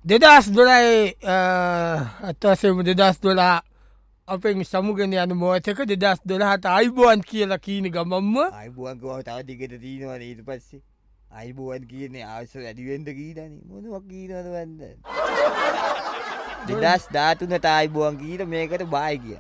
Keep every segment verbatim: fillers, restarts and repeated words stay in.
දෙදස් දොලයි අත්වසම දෙදස් දොලා අපෙන් සමුගෙන යන මෝතක දෙදස් දොලහට අයිබුවන් කියලා කීන ගමම්ම අයිබුවන්කව තාදිකට තිීනවන ඊට පස්සේ අයිබුවන් කියන්නේ ආස ඇඩිවෙන්ට කීටන මොනවක් කීනද වන්න දෙදස් ධාතුනට අයිබුවන් කීට මේකට බායි කිය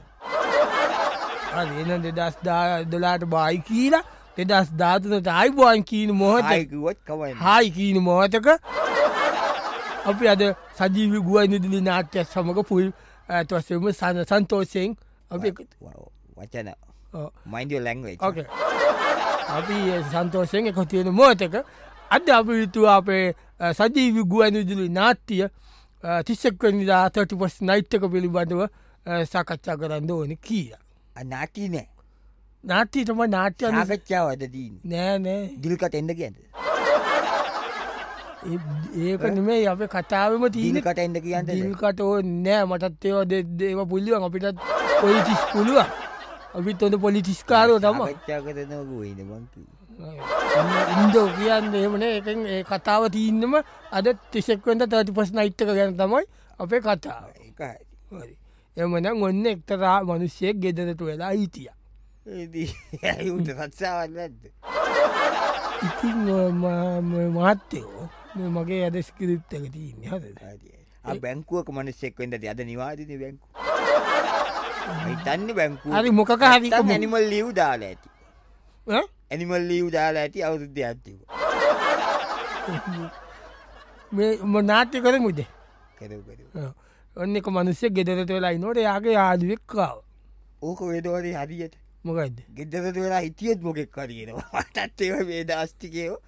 එන දෙදස් දොලාට බායි කියලා දෙදස් ධාතුනට අයිබුවන් කීන මොහොතකුවත් කවයි හායි කීන මොහතක අපි අද සජීවි ගුවයි නිදිලි නාට්‍යයක් සමඟ පුල් ඇත්වසම සන සන්තෝෂයෙන් අපි වචන මයින්ඩිය ලැංවෙච් අපි සන්තෝෂයෙන් එක තියෙන මෝතක අද අපි විතුව අපේ සජීවි ගුවයි නිදිලි නාට්‍යය තිස්සක්වනිදා තොටි පොස් නයිට්ක පිළිබඳව සාකච්ඡා කරන්න ඕන කිය නාටී නෑ නාට්‍යීටම නාට්‍ය සාකච්ඡාවද දී නෑ නෑ දිල්කට එඩ කියද ඒක නෙමේ අප කතාවම තිීන කට එන්න කියන්න දිල්කට ඕ නෑ මටත් ඒවා දේව පුල්ලිුවන් අපිටත් පොලිටිස් පුළුවන් අපිත් හොඳ පොලිටිස්කාරෝ තම ච්චා කරනගුවන බංකි ඉන්දෝ කියන්න එමන එක ඒ කතාව තිීන්නම අද තිසෙක්වෙන්ට තටි පස් නයිට්ක ගැන තමයි අපේ කතාව එමන ඔන්න එක්තරා මනුෂ්‍යයෙක් ගෙදරට වෙලා හිටිය ඇයුට සත්සාවන්න ඇද ඉතින් මහත්තයෝ මගේ අද ස්කිරිප් එක තියන්න හද බැංකුවක මනස්සෙක් වෙන්ට අද නිවාදින බැංකු තන්න බැංකු හරි මොකක හරි ඇනිමල් ලියව් දාලා ඇති ඇනිමල් ලියව් දාලා ඇති අවුරුද්ධ ඇතිව නාට්‍ය කර මුද කර ඔන්න එක මනුස්්‍ය ගෙදරට වෙලා නොට යාගේ ආදුවෙක්කාව ඕක වේදවරේ හරියට මොකයිද ගෙදරට වෙලා හිටියත් මොකෙක් කරගෙනවා තත් ඒ වේද අස්තිකයෝ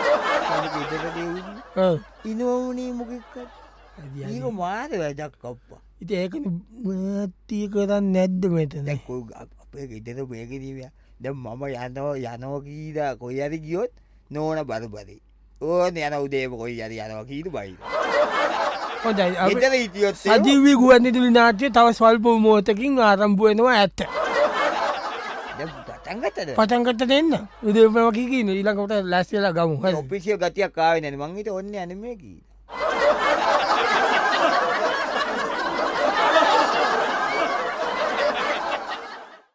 ඉනවනේ මොකෙක්ක ඒක මාර වැදක් කප්පා ඉති ඒක මතිය කරන්න නැද්ද මෙත දැක්කෝ අපේ ගෙදර බේකිරීම ද මම යනව යනව කීද කොයි අරි ගියොත් නෝන බරබරි ඕන යන උදේම කොයි අරි යනව කීද බයි සජීවී ගුවන්නිතුළි නාට්‍යය තව ස්වල්ප මෝතකින් ආරම්භුවනවා ඇත්ත පටන්ගට දෙන්න උදේපම කිකන ඊළඟට ලැස්සලා ගමු ඔපිසිය ගතියක් කාවෙන මංගේට ඔන්න අනමකී